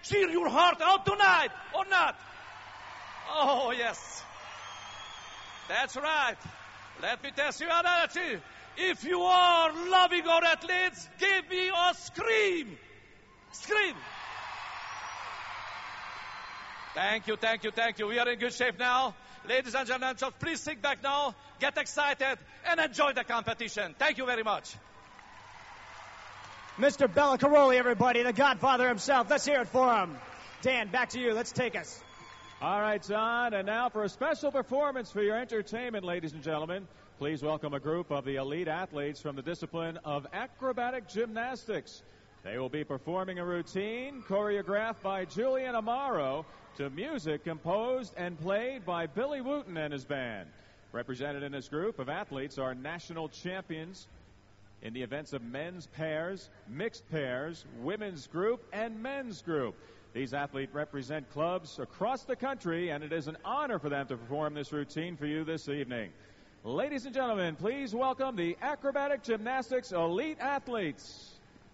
cheer your heart out tonight, or not? Oh, yes. That's right. Let me test you another thing. If you are loving our athletes, give me a scream. Scream. Thank you, thank you, thank you. We are in good shape now. Ladies and gentlemen, just please sit back now, get excited, and enjoy the competition. Thank you very much. Mr. Bela Karolyi, everybody, the Godfather himself. Let's hear it for him. Dan, back to you. Let's take us. All right, John, and now for a special performance for your entertainment, ladies and gentlemen. Please welcome a group of the elite athletes from the discipline of acrobatic gymnastics. They will be performing a routine choreographed by Julian Amaro to music composed and played by Billy Wooten and his band. Represented in this group of athletes are national champions in the events of men's pairs, mixed pairs, women's group, and men's group. These athletes represent clubs across the country, and it is an honor for them to perform this routine for you this evening. Ladies and gentlemen, please welcome the acrobatic gymnastics elite athletes.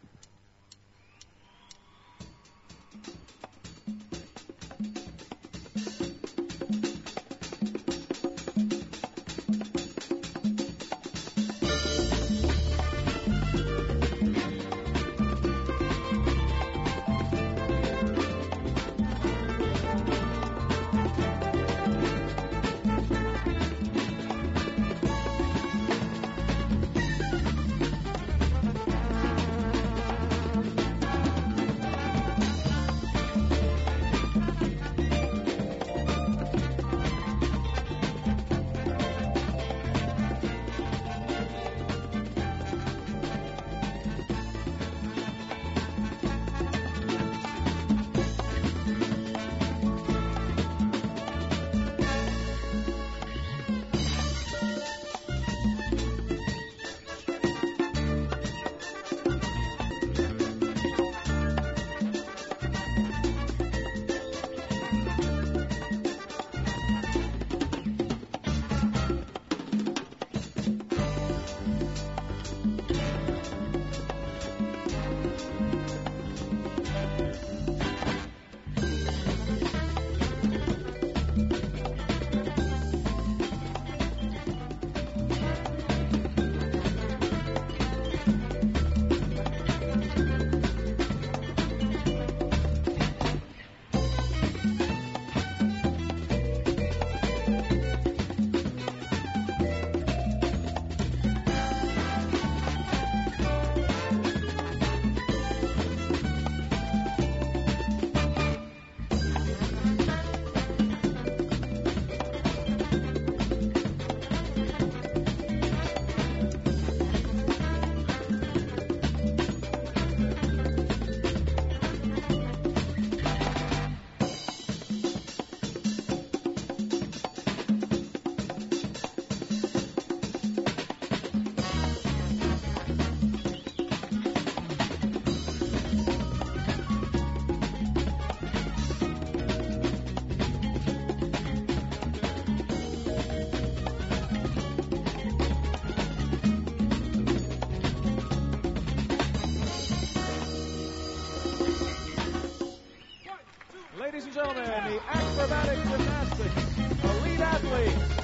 Ladies and gentlemen, the acrobatic gymnastics elite athletes.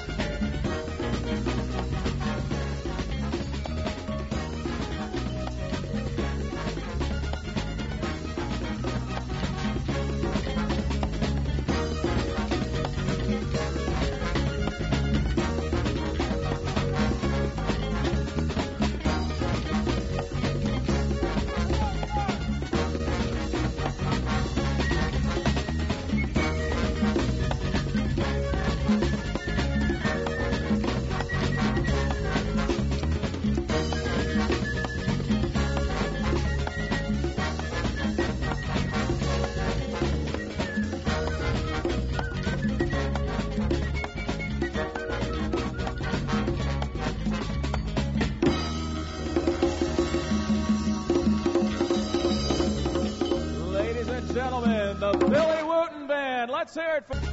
Gentlemen, the Billy Wooten Band. Let's hear it for...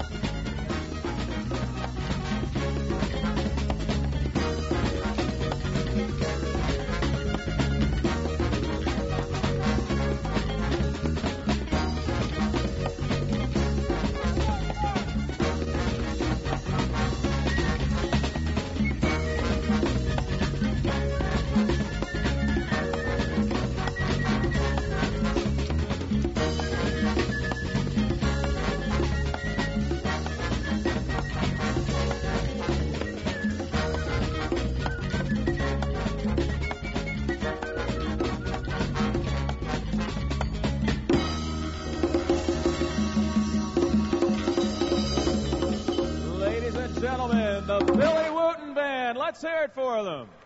Let's hear it for them.